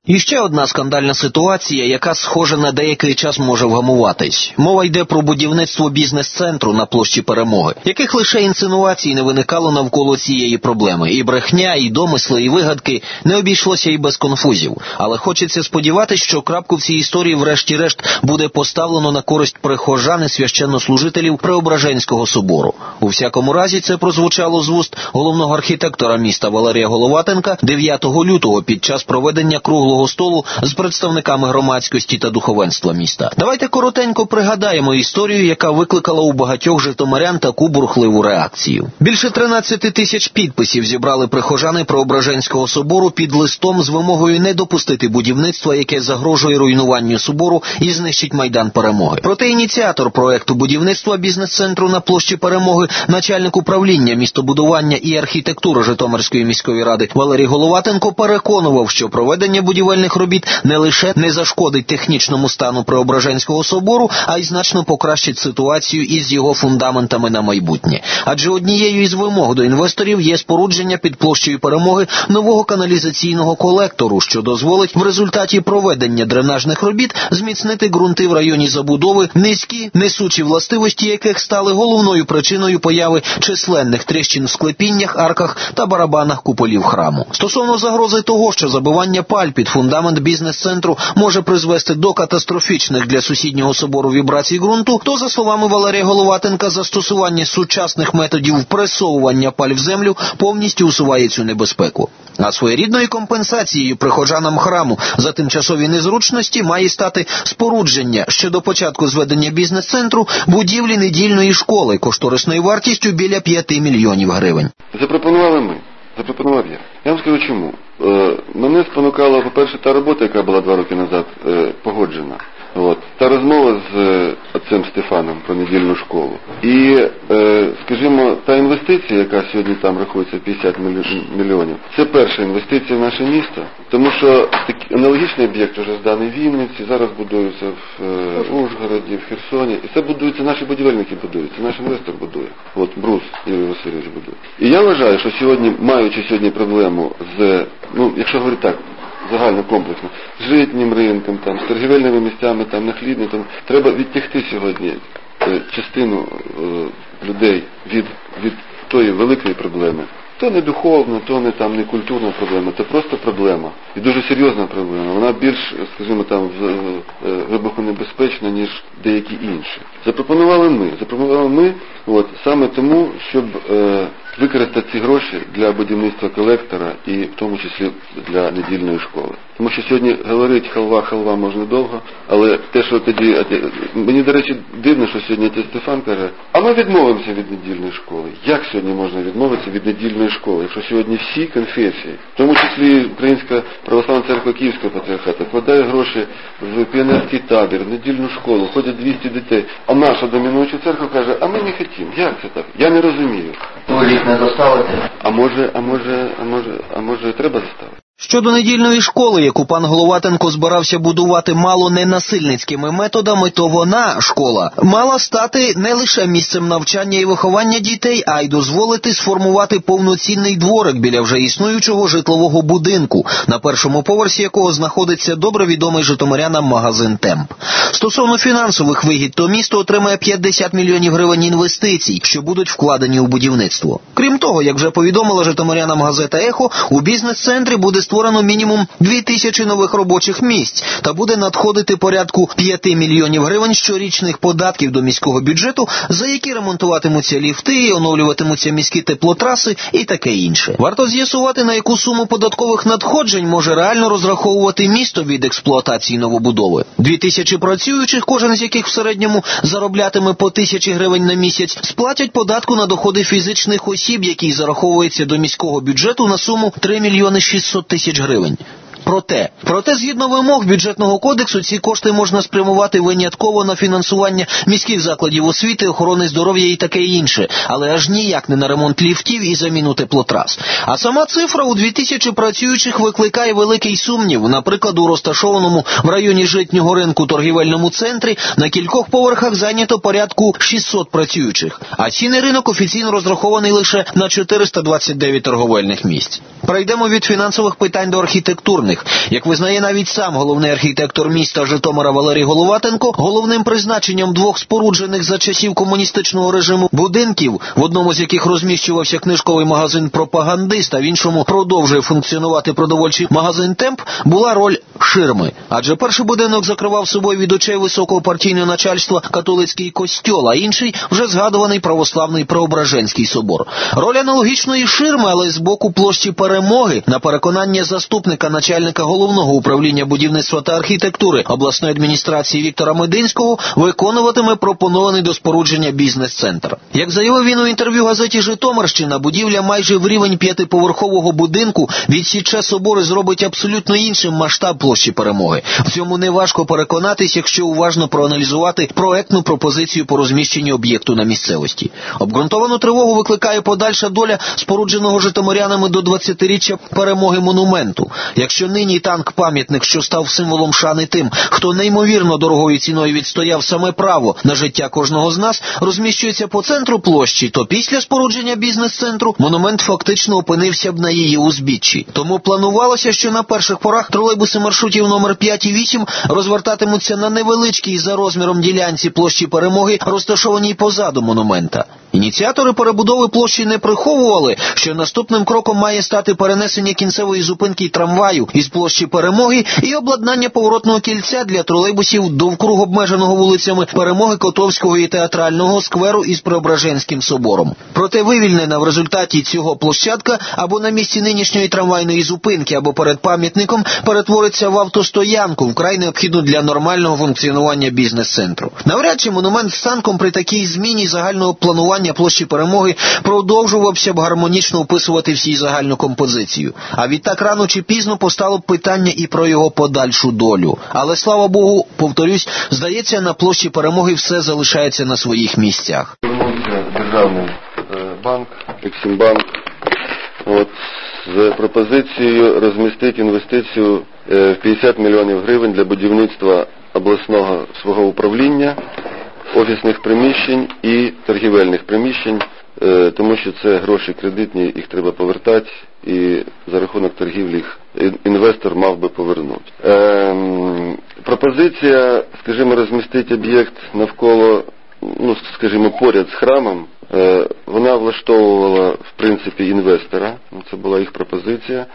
І ще одна скандальна ситуація, яка, схоже, на деякий час може вгамуватись. Мова йде про будівництво бізнес-центру на площі Перемоги. Яких лише інсинуацій не виникало навколо цієї проблеми. І брехня, і домисли, і вигадки, не обійшлося і без конфузів. Але хочеться сподіватися, що крапку в цій історії врешті-решт буде поставлено на користь прихожан і священнослужителів Преображенського собору. У всякому разі, це прозвучало з вуст головного архітектора міста Валерія Головатенка 9 лютого під час проведення круглого столу з представниками громадськості та духовенства міста. Давайте коротенько пригадаємо історію, яка викликала у багатьох житомирян таку бурхливу реакцію. Більше 13 тисяч підписів зібрали прихожани Преображенського собору під листом з вимогою не допустити будівництва, яке загрожує руйнуванню собору і знищить Майдан Перемоги. Проте ініціатор проекту будівництва бізнес-центру на площі Перемоги, начальник управління містобудування і архітектури Житомирської міської ради Валерій Головатенко переконував, що проведення будівництва робіт не лише не зашкодить технічному стану Преображенського собору, а й значно покращить ситуацію із його фундаментами на майбутнє. Адже однією із вимог до інвесторів є спорудження під площею Перемоги нового каналізаційного колектору, що дозволить в результаті проведення дренажних робіт зміцнити ґрунти в районі забудови, низькі, несучі властивості яких стали головною причиною появи численних тріщин в склепіннях, арках та барабанах куполів храму. Стосовно загрози того, що забивання паль під фундамент бізнес-центру може призвести до катастрофічних для сусіднього собору вібрацій ґрунту, то, за словами Валерія Головатенка, застосування сучасних методів впресовування паль в землю повністю усуває цю небезпеку. А своєрідною компенсацією прихожанам храму за тимчасові незручності має стати спорудження ще до початку зведення бізнес-центру будівлі недільної школи кошторисною вартістю біля 5 мільйонів гривень. Запропонував я. Я вам скажу чому. Мене спонукала, по-перше, та робота, яка була 2 роки назад погоджена. Та розмова з отцем Стефаном про недільну школу. І, скажімо, та інвестиція, яка сьогодні там рахується 50 мільйонів, це перша інвестиція в наше місто. Тому що аналогічний об'єкт вже зданий в Вінниці, зараз будується в Ужгороді, в Херсоні. І це будуються, наші будівельники будуються, наш інвестор будує. Брус Юрій Васильович будує. І я вважаю, що сьогодні, маючи сьогодні проблему з, якщо говорити так, загально комплексно, з житнім ринком, з торгівельними місцями, на Хлідні, треба відтягти сьогодні частину людей від тої великої проблеми. То не духовна, то не культурна проблема, це просто проблема. І дуже серйозна проблема. Вона більш, скажімо, вибухонебезпечна, ніж деякі інші. Запропонували ми, саме тому, щоб використати ці гроші для будівництва колектора і в тому числі для недільної школи. Тому що сьогодні говорить халва можна довго, але те, що тоді, мені, до речі, дивно, що сьогодні отець Стефан каже, а ми відмовимося від недільної школи. Як сьогодні можна відмовитися від недільної школи, якщо сьогодні всі конфесії, в тому числі Українська православна церква Київського патріархату, вкладає гроші в піонерський табір, в недільну школу, ходять 200 дітей, а наша домінуюча церква каже, а ми не хотімо. Як це так? Я не розумію. Не заставити? А може треба заставити? Щодо недільної школи, яку пан Головатенко збирався будувати мало не насильницькими методами, то вона, школа, мала стати не лише місцем навчання і виховання дітей, а й дозволити сформувати повноцінний дворик біля вже існуючого житлового будинку, на першому поверсі якого знаходиться добре відомий житомирянам магазин «Темп». Стосовно фінансових вигід, то місто отримає 50 мільйонів гривень інвестицій, що будуть вкладені у будівництво. Крім того, як вже повідомила житомирянам газета «Ехо», у бізнес-центрі буде створено мінімум 2000 нових робочих місць та буде надходити порядку 5 мільйонів гривень щорічних податків до міського бюджету, за які ремонтуватимуться ліфти, оновлюватимуться міські теплотраси і таке інше. Варто з'ясувати, на яку суму податкових надходжень може реально розраховувати місто від експлуатації новобудови. 2000 працюючих, кожен з яких в середньому зароблятиме по 1000 гривень на місяць, сплатять податку на доходи фізичних осіб, який зараховується до міського бюджету на суму 3 мільйони 600 тисяч гривень. Проте, згідно вимог бюджетного кодексу, ці кошти можна спрямувати винятково на фінансування міських закладів освіти, охорони здоров'я і таке інше, але аж ніяк не на ремонт ліфтів і заміну теплотрас. А сама цифра у 2000 працюючих викликає великий сумнів. Наприклад, у розташованому в районі житнього ринку торгівельному центрі на кількох поверхах зайнято порядку 600 працюючих, а цінний ринок офіційно розрахований лише на 429 торговельних місць. Перейдемо від фінансових питань до архітектурних. будівельних. Як визнає навіть сам головний архітектор міста Житомира Валерій Головатенко, головним призначенням двох споруджених за часів комуністичного режиму будинків, в одному з яких розміщувався книжковий магазин «Пропагандист», а в іншому продовжує функціонувати продовольчий магазин «Темп», була роль ширми. Адже перший будинок закривав собою від очей високого партійного начальства католицький костьол, а інший вже згадуваний православний Преображенський собор. Роль аналогічної ширми, але з боку площі Перемоги, на переконання заступника начальника головного управління будівництва та архітектури обласної адміністрації Віктора Мединського, виконуватиме пропонований до спорудження бізнес-центр. Як заявив він у інтерв'ю газеті «Житомирщина», будівля майже в рівень 5-поверхового будинку відсіче собор і зробить абсолютно іншим масштаб площі Перемоги. В цьому неважко переконатись, якщо уважно проаналізувати проектну пропозицію по розміщенню об'єкту на місцевості. Обґрунтовану тривогу викликає подальша доля спорудженого житомирянами до 20-річчя Перемоги монументу. Якщо нині танк-пам'ятник, що став символом шани тим, хто неймовірно дорогою ціною відстояв саме право на життя кожного з нас, розміщується по центру площі, то після спорудження бізнес-центру монумент фактично опинився б на її узбіччі. Тому планувалося, що на перших порах тролейбуси маршрутів номер 5 і 8 розвертатимуться на невеличкій за розміром ділянці площі Перемоги, розташованій позаду монумента. Ініціатори перебудови площі не приховували, що наступним кроком має стати перенесення кінцевої зупинки трамваю із площі Перемоги і обладнання поворотного кільця для тролейбусів довкруг обмеженого вулицями Перемоги, Котовського і Театрального скверу із Преображенським собором. Проте вивільнена в результаті цього площадка або на місці нинішньої трамвайної зупинки, або перед пам'ятником перетвориться в автостоянку, вкрай необхідну для нормального функціонування бізнес-центру. Навряд чи монумент з танком при такій зміні загального планування площі Перемоги продовжувався б гармонічно описувати всі загальну композицію. А відтак рано чи пізно постало б питання і про його подальшу долю. Але, слава Богу, повторюсь, здається, на площі Перемоги все залишається на своїх місцях. Звернувся Державний банк, Ексімбанк, з пропозицією розмістити інвестицію в 50 мільйонів гривень для будівництва обласного свого управління, офісних приміщень і торгівельних приміщень, тому що це гроші кредитні, їх треба повертати, і за рахунок торгівлі їх інвестор мав би повернути. Пропозиція, розмістити об'єкт навколо, поряд з храмом, вона влаштовувала, в принципі, інвестора, це була їх пропозиція.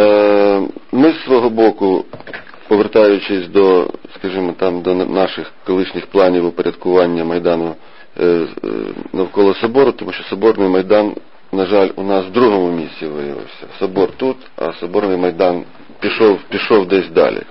Ми з свого боку, повертаючись до наших колишніх планів упорядкування Майдану навколо Собору, тому що Соборний Майдан, на жаль, у нас в другому місці виявився. Собор тут, а Соборний Майдан пішов десь далі.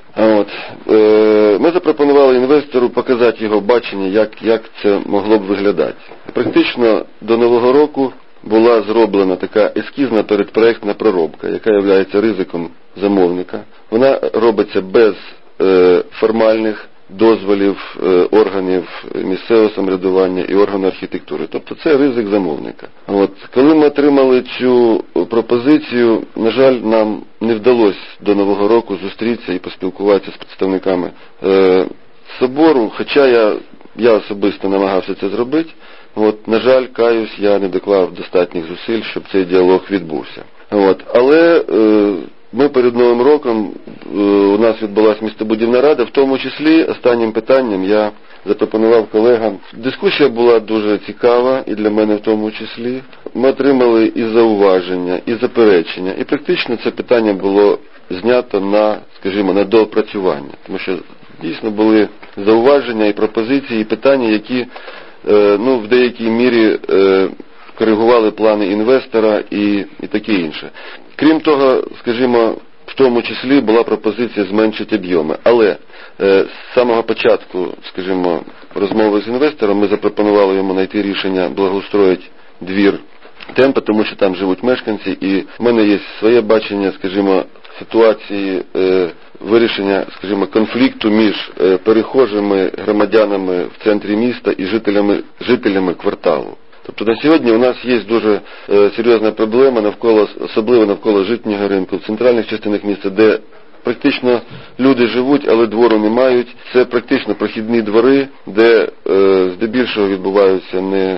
Ми запропонували інвестору показати його бачення, як це могло б виглядати. Практично до Нового року була зроблена така ескізна передпроектна проробка, яка є ризиком замовника. Вона робиться без формальних дозволів органів місцевого самоврядування і органів архітектури. Тобто це ризик замовника. Коли ми отримали цю пропозицію, на жаль, нам не вдалося до Нового року зустрітися і поспілкуватися з представниками собору, хоча я особисто намагався це зробити. На жаль, каюсь, я не доклав достатніх зусиль, щоб цей діалог відбувся. Але ми перед Новим роком, у нас відбулася містобудівна рада, в тому числі останнім питанням я запропонував колегам. Дискусія була дуже цікава, і для мене в тому числі. Ми отримали і зауваження, і заперечення, і практично це питання було знято на доопрацювання. Тому що дійсно були зауваження і пропозиції, і питання, які в деякій мірі коригували плани інвестора і таке інше. Крім того, в тому числі була пропозиція зменшити об'єми. Але з самого початку, розмови з інвестором ми запропонували йому знайти рішення благоустроїти двір Темпа, тому що там живуть мешканці, і в мене є своє бачення, ситуації вирішення, конфлікту між перехожими громадянами в центрі міста і жителями кварталу. Тобто на сьогодні у нас є дуже серйозна проблема особливо навколо житнього ринку, в центральних частинах міста, де практично люди живуть, але двору не мають. Це практично прохідні двори, де здебільшого відбуваються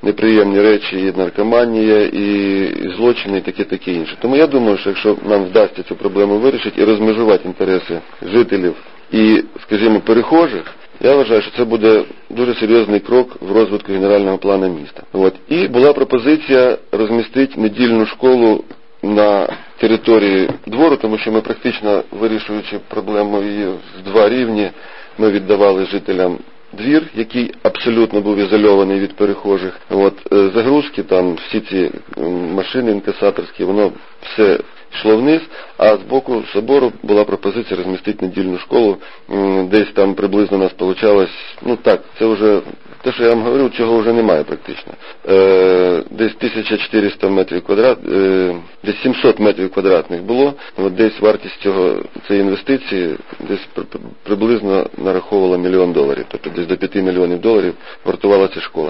неприємні речі, і наркоманія, і злочини, і таке інше. Тому я думаю, що якщо нам вдасться цю проблему вирішити і розмежувати інтереси жителів і, скажімо, перехожих, я вважаю, що це буде дуже серйозний крок в розвитку генерального плану міста. І була пропозиція розмістити недільну школу на території двору, тому що ми практично, вирішуючи проблему її з 2 рівні, ми віддавали жителям двір, який абсолютно був ізольований від перехожих. Загрузки, там всі ці машини інкасаторські, воно все йшло вниз, а з боку собору була пропозиція розмістити недільну школу, десь там приблизно у нас получалось, це вже те, що я вам говорив, чого вже немає практично. Десь 1400 метрів квадратних, десь 700 метрів квадратних було, десь вартість цієї інвестиції десь приблизно нараховувала $1 мільйон, тобто десь до $5 мільйонів вартувала ця школа.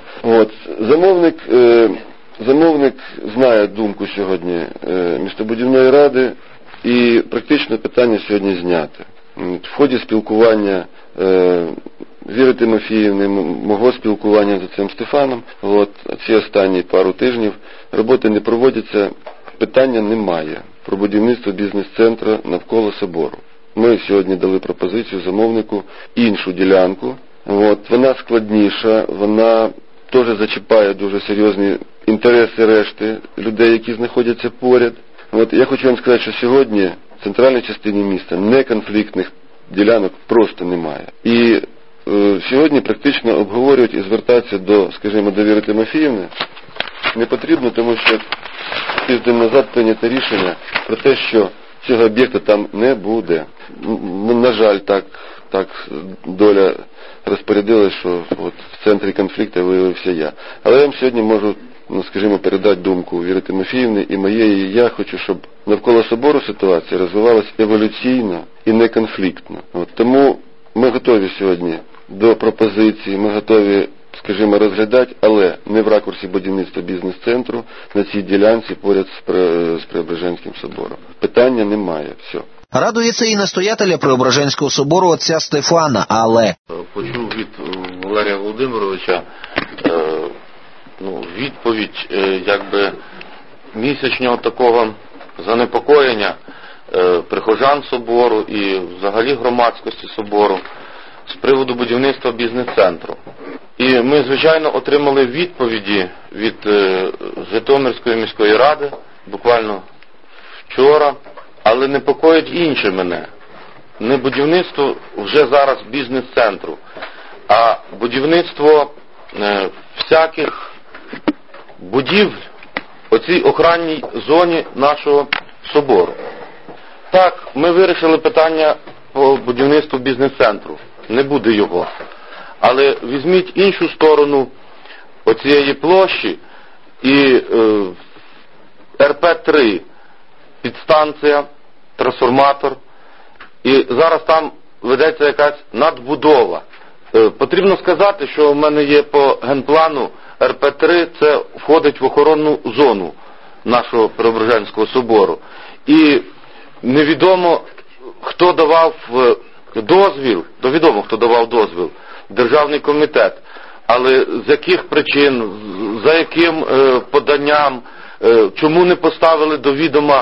Замовник знає думку сьогодні містобудівної ради, і практично питання сьогодні зняте. В ході спілкування Віри Тимофіївни, мого спілкування з цим Стефаном, ці останні пару тижнів роботи не проводяться, питання немає про будівництво бізнес-центру навколо собору. Ми сьогодні дали пропозицію замовнику іншу ділянку. Вона складніша, вона теж зачіпає дуже серйозні інтереси решти людей, які знаходяться поряд. Я хочу вам сказати, що сьогодні в центральній частині міста неконфліктних ділянок просто немає. І сьогодні практично обговорюють і звертатися до, скажімо, до Віри Тимофіївни не потрібно, тому що тиждень назад прийнято рішення про те, що цього об'єкта там не буде. На жаль, так доля розпорядилась, що в центрі конфлікту виявився я. Але я вам сьогодні можу, скажімо, передати думку Віри Тимофіївни і моєї. Я хочу, щоб навколо собору ситуація розвивалася еволюційно і неконфліктно. Тому ми готові сьогодні до пропозиції, ми готові, скажімо, розглядати, але не в ракурсі будівництва бізнес-центру на цій ділянці поряд з Преображенським собором. Питання немає, все. Радується і настоятеля Преображенського собору отця Стефана, але... Почув від Валерія Володимировича відповідь, місячного такого занепокоєння прихожан собору і взагалі громадськості собору з приводу будівництва бізнес-центру. І ми, звичайно, отримали відповіді від Житомирської міської ради, буквально вчора, але непокоїть інше мене. Не будівництво вже зараз бізнес-центру, а будівництво всяких будівель у цій охранній зоні нашого собору. Так, ми вирішили питання по будівництву бізнес-центру. Не буде його. Але візьміть іншу сторону оцієї площі і РП-3, підстанція, трансформатор. І зараз там ведеться якась надбудова. Потрібно сказати, що в мене є по генплану РП-3, це входить в охоронну зону нашого Преображенського собору. І невідомо, хто давав дозвіл, відомо, хто давав дозвіл, Державний комітет, але з яких причин, за яким поданням, чому не поставили до відома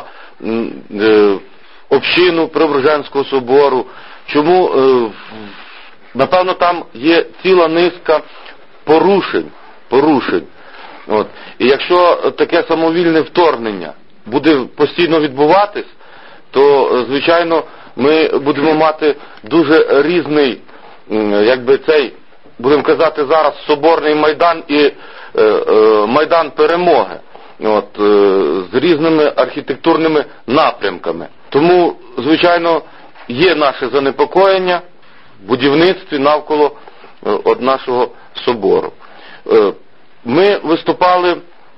общину Преображенського собору, чому, напевно, там є ціла низка порушень. І якщо таке самовільне вторгнення буде постійно відбуватись, то, звичайно, ми будемо мати дуже різний, будемо казати зараз, Соборний Майдан і Майдан Перемоги, з різними архітектурними напрямками. Тому, звичайно, є наше занепокоєння в будівництві навколо нашого собору. Ми виступали,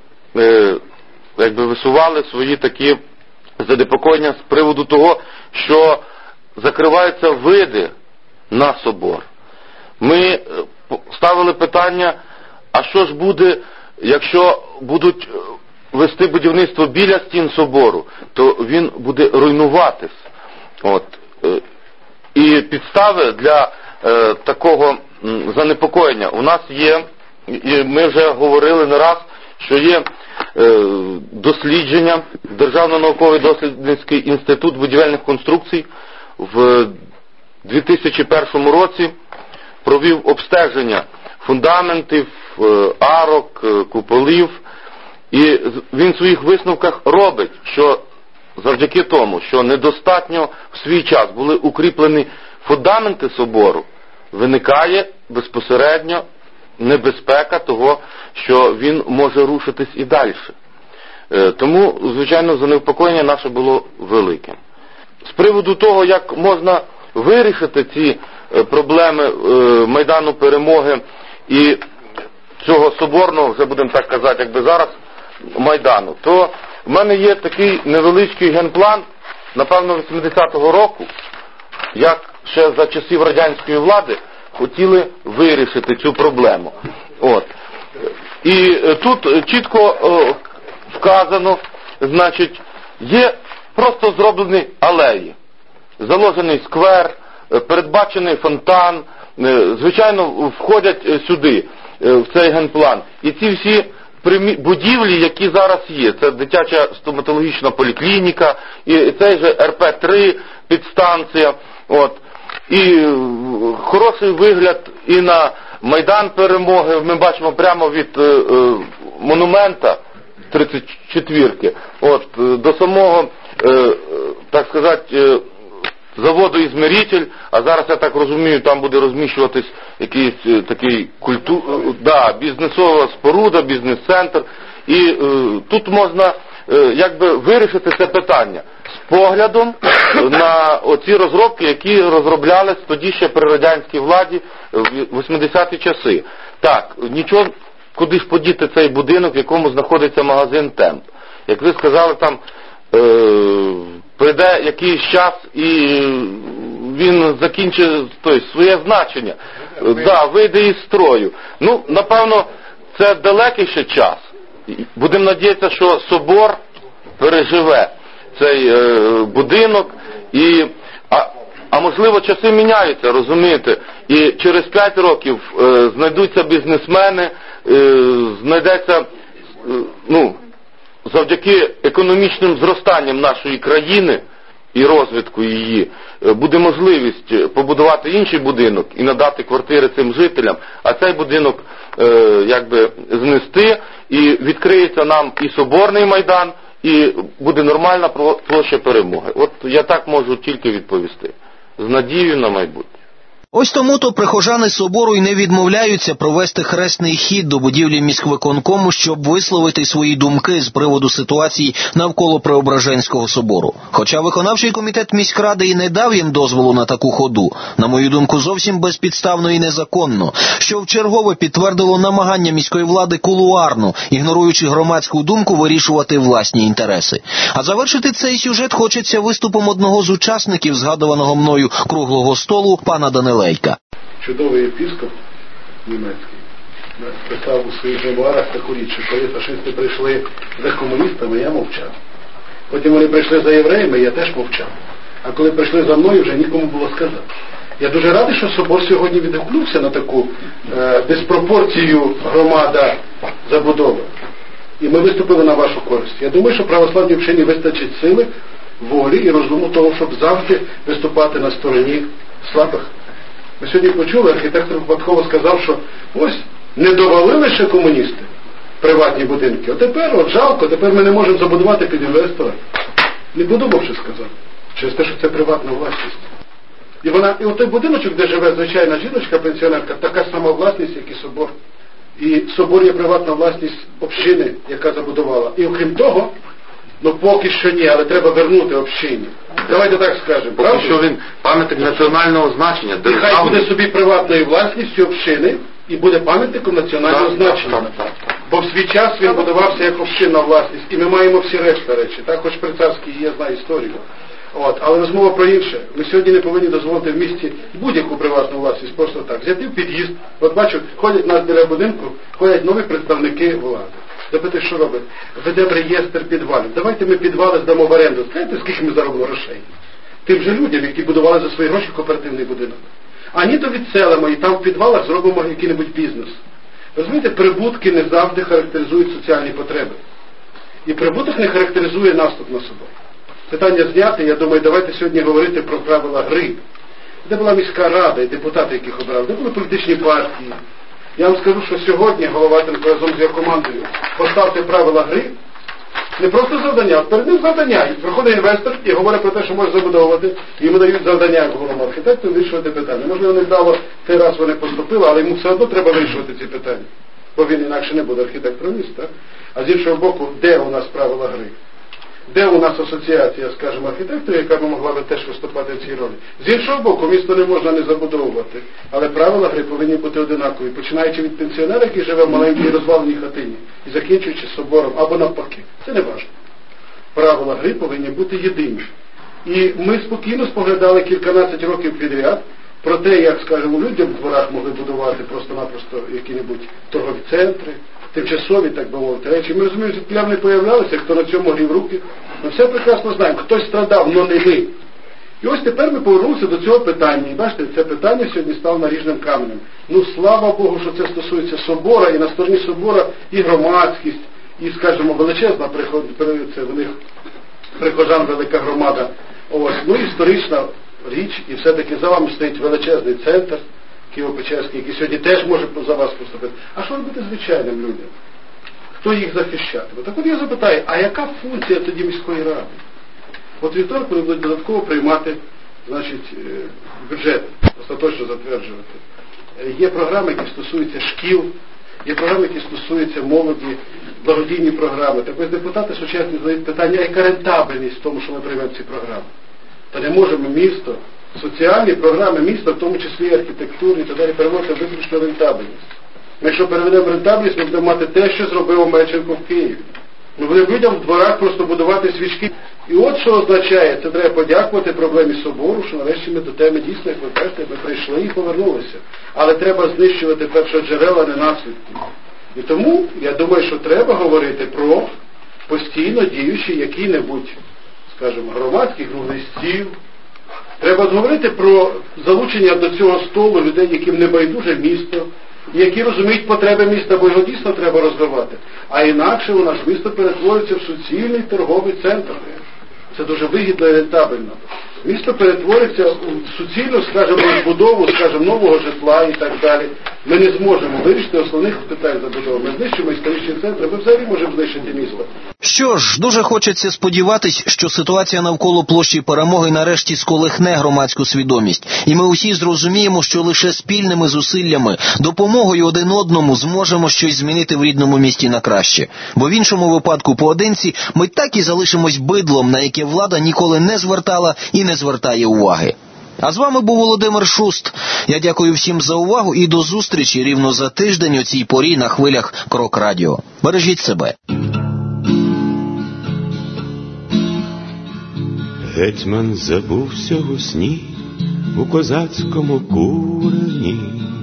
висували свої такі занепокоєння з приводу того, що закриваються види на собор. Ми ставили питання, а що ж буде, якщо будуть вести будівництво біля стін собору, то він буде руйнуватись. І підстави для такого занепокоєння у нас є і ми вже говорили не раз, що є дослідження, Державний науковий дослідницький інститут будівельних конструкцій в 2001 році провів обстеження фундаментів, арок, куполів, і він в своїх висновках робить, що завдяки тому, що недостатньо в свій час були укріплені фундаменти собору, виникає безпосередньо небезпека того, що він може рушитись і далі. Тому, звичайно, занепокоєння наше було великим. З приводу того, як можна вирішити ці проблеми Майдану Перемоги і цього соборного, вже будемо так казати, якби зараз, Майдану, то в мене є такий невеличкий генплан, напевно, 80-го року, як ще за часів радянської влади хотіли вирішити цю проблему. От. І тут чітко вказано, значить, є просто зроблені алеї, заложений сквер, передбачений фонтан, звичайно, входять сюди, в цей генплан. І ці всі будівлі, які зараз є, це дитяча стоматологічна поліклініка, і цей же РП-3 підстанція, от. І хороший вигляд і на Майдан Перемоги, ми бачимо прямо від монумента 34-ки, от, до самого, так сказати, заводу «Ізмеритель», а зараз, я так розумію, там буде розміщуватись якийсь такий бізнесова споруда, бізнес-центр. І тут можна якби вирішити це питання з поглядом на оці розробки, які розроблялись тоді ще при радянській владі в 80-ті часи. Так, нічого, куди ж подіти цей будинок, в якому знаходиться магазин «Темп». Як ви сказали, там прийде якийсь час і він закінчить своє значення, вийде із строю. Ну, напевно, це далекий ще час. Будемо надіятися, що собор переживе цей будинок, а можливо часи міняються, розумієте, і через 5 років знайдуться бізнесмени, знайдеться, завдяки економічним зростанням нашої країни і розвитку її, буде можливість побудувати інший будинок і надати квартири цим жителям, а цей будинок якби знести, і відкриється нам і Соборний Майдан, і буде нормальна площа Перемоги. От я так можу тільки відповісти. З надією на майбутнє. Ось тому-то прихожани собору й не відмовляються провести хресний хід до будівлі міськвиконкому, щоб висловити свої думки з приводу ситуації навколо Преображенського собору. Хоча виконавчий комітет міськради і не дав їм дозволу на таку ходу, на мою думку, зовсім безпідставно і незаконно, що вчергове підтвердило намагання міської влади кулуарно, ігноруючи громадську думку, вирішувати власні інтереси. А завершити цей сюжет хочеться виступом одного з учасників згадуваного мною круглого столу, пана Данилейка. Чудовий епіскоп німецький писав у своїх мемуарах таку річ, що коли фашисти прийшли за комуністами, я мовчав. Потім вони прийшли за євреями, я теж мовчав. А коли прийшли за мною, вже нікому було сказати. Я дуже радий, що собор сьогодні відгукнувся на таку диспропорцію громада забудови. І ми виступили на вашу користь. Я думаю, що православній вчені вистачить сили, волі і розуму того, щоб завжди виступати на стороні слабих. Ми сьогодні почули, архітектор випадково сказав, що ось не довалили ще комуністи приватні будинки. Тепер жалко, тепер ми не можемо забудувати під інвестора. Не подумавши сказав, через те, що це приватна власність. І отой будиночок, де живе звичайна жіночка, пенсіонерка, така сама власність, як і собор. І собор є приватна власність общини, яка забудувала. І окрім того, поки що ні, але треба вернути общині. Давайте так скажемо. Поки що він пам'ятник національного значення. І хай буде собі приватною власністю общини і буде пам'ятником національного значення. Бо в свій час він будувався як общинна власність. І ми маємо всі решта речі. Так, хоч при царській я знаю історію. Але розмова про інше. Ми сьогодні не повинні дозволити в місті будь-яку приватну власність просто так. Взяти в під'їзд. Бачу, ходять нас біля будинку, ходять нові представники влади. Запитаю, що робить? Веде в реєстр підвалів. Давайте ми підвали здамо в оренду. Знаєте, скільки ми заробимо грошей? Тим же людям, які будували за свої гроші кооперативний будинок. А ні, то відселимо і там в підвалах зробимо який-небудь бізнес. Розумієте, прибутки не завжди характеризують соціальні потреби. І прибуток не характеризує наступ на собою. Питання зняти, я думаю, давайте сьогодні говорити про правила гри. Де була міська рада і депутати, яких обрали, де були політичні партії. Я вам скажу, що сьогодні Головатенко разом з його командою поставте правила гри, не просто завдання, а перед ним завдання. І приходить інвестор і говорить про те, що може забудовувати, і йому дають завдання як головному архітекту вирішувати питання. Можливо, не вдало той раз вони поступили, але йому все одно треба вирішувати ці питання. Бо він інакше не буде архітектором міста. А з іншого боку, де у нас правила гри? Де у нас асоціація, скажімо, архітекторів, яка б могла би теж виступати в цій ролі? З іншого боку, місто не можна не забудовувати, але правила гри повинні бути одинакові, починаючи від пенсіонера, який живе в маленькій розваленій хатині, і закінчуючи собором, або навпаки. Це не важливо. Правила гри повинні бути єдині. І ми спокійно споглядали кільканадцять років підряд про те, як, скажімо, людям в дворах могли будувати просто-напросто які-небудь торгові центри, тимчасові, так би мовити, речі. Ми розуміємо, що плями не появлялися, хто на цьому грів руки. Ми все прекрасно знаємо, хтось страдав, але не ми. І ось тепер ми повернулися до цього питання. І бачите, це питання сьогодні стало наріжним каменем. Ну, слава Богу, що це стосується собора, і на стороні собора і громадськість, і, скажімо, величезна це в них прихожан велика громада. Ось, ну, історична річ, і все-таки за вами стоїть величезний центр Києво-Печерський, який сьогодні теж може за вас поступити. А що робити звичайним людям? Хто їх захищатиме? Так от я запитаю, а яка функція тоді міської ради? От вівторок вони будуть додатково приймати, значить, бюджет, остаточно затверджувати. Є програми, які стосуються шкіл, є програми, які стосуються молоді, благодійні програми. Так ось депутати сучасні задають питання, яка рентабельність в тому, що ми приймемо ці програми. Та не можемо місто, соціальні програми міста, в тому числі архітектурні, і так далі, переводити виключно рентабельність. Ми, якщо переведемо рентабельність, ми будемо мати те, що зробив Омельченко в Києві. Ми будемо людям в дворах просто будувати свічки. І от що означає, це треба подякувати проблемі собору, що нарешті ми до теми дійсно, як ви кажете, ми прийшли і повернулися. Але треба знищувати першоджерела, а не наслідки. І тому, я думаю, що треба говорити про постійно діючий який-небудь, скажімо, громадський круглий стіл. Треба говорити про залучення до цього столу людей, яким не байдуже місто, які розуміють потреби міста, бо його дійсно треба розвивати. А інакше у нас місто перетворюється в суцільний торговий центр. Це дуже вигідно і рентабельно. Місто перетвориться в суцільну, скажімо, розбудову, скажімо, нового житла і так далі. Ми не зможемо вирішити основних питань забудови. Ми знищимо історичні центри, ми взагалі можемо знищити місто. Що ж, дуже хочеться сподіватись, що ситуація навколо площі Перемоги нарешті сколихне громадську свідомість. І ми усі зрозуміємо, що лише спільними зусиллями, допомогою один одному зможемо щось змінити в рідному місті на краще. Бо в іншому випадку поодинці ми так і залишимось бидлом, на яке влада ніколи не звертала і не звертає уваги. А з вами був Володимир Шуст. Я дякую всім за увагу і до зустрічі рівно за тиждень о цій порі на хвилях Крок Радіо. Бережіть себе. Гетьман забувся у сні у козацькому курені.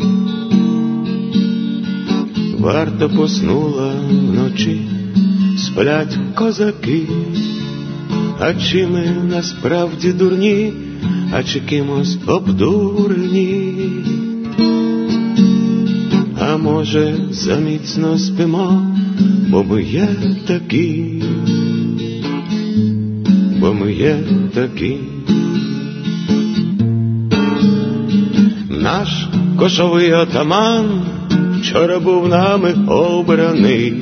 Варта поснула вночі, сплять козаки. А чи ми насправді дурні, а чи кимось обдурені? А може заміцно спимо, бо ми є такі, бо ми є такі. Наш кошовий отаман вчора був нами обраний,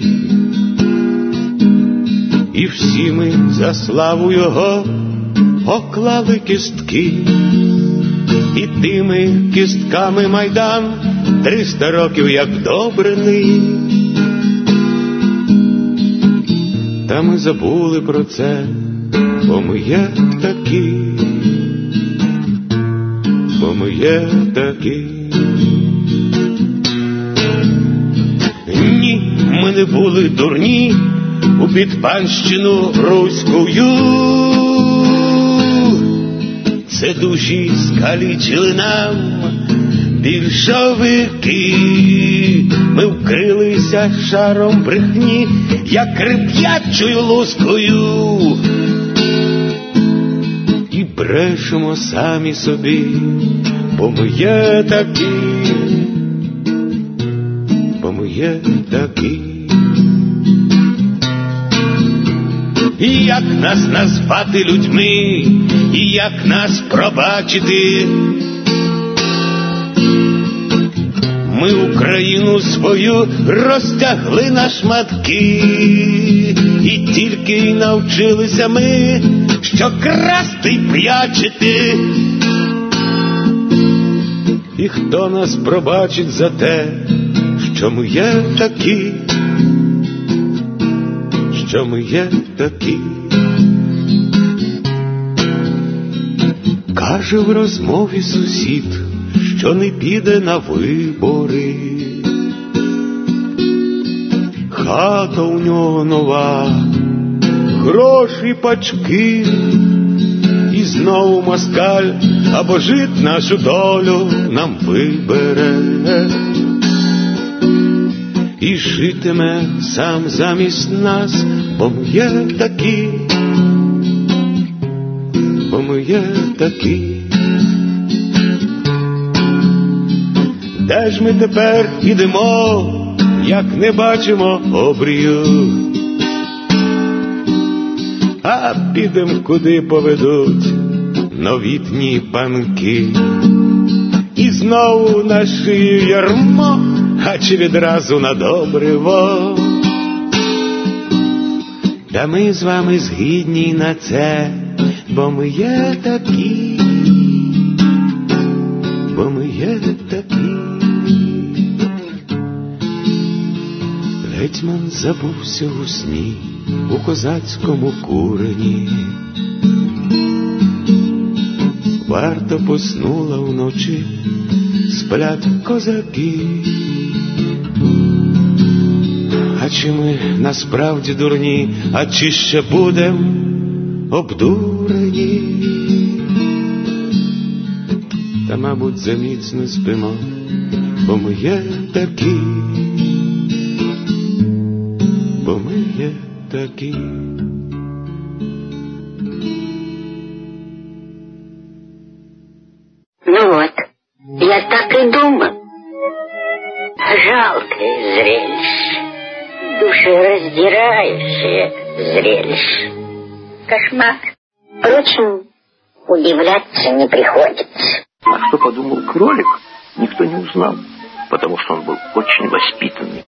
і всі ми за славу його поклали кістки, і тими кістками Майдан 300 років як добрений. Та ми забули про це, бо ми є такі, бо ми є такі. Ні, ми не були дурні у підпанщину руською. Це душі скалічили нам більшовики. Ми вкрилися шаром брехні, як риб'ячою лускою, і брешемо самі собі, бо ми є такі, бо ми є такі. І як нас назвати людьми, і як нас пробачити? Ми Україну свою розтягли на шматки, і тільки й навчилися ми, що красти й прячити. І хто нас пробачить за те, що ми є такі, що ми є такі? Каже в розмові сусід, що не піде на вибори. Хата у нього нова, гроші пачки, і знову москаль або жит нашу долю нам вибере. І житиме сам замість нас, бо ми є такі, бо ми є такі. Де ж ми тепер ідемо, як не бачимо обрію? А підем, куди поведуть новітні панки. І знову на шию ярмо, а чи відразу на добриво? Та ми з вами згідні на це, бо ми є такі, бо ми є такі. Гетьман забувся у сні у козацькому курені. Варта поснула вночі, сплять козаки. А чи ми насправді дурні, а чи ще будем обдурені? Та, мабуть, заміцно спимо, бо ми є такі, бо ми є такі. Ну вот, я так и думал. Жалкое зрелище, душераздирающее зрелище. Кошмар. Впрочем, удивляться не приходится. А что подумал кролик, никто не узнал, потому что он был очень воспитанный.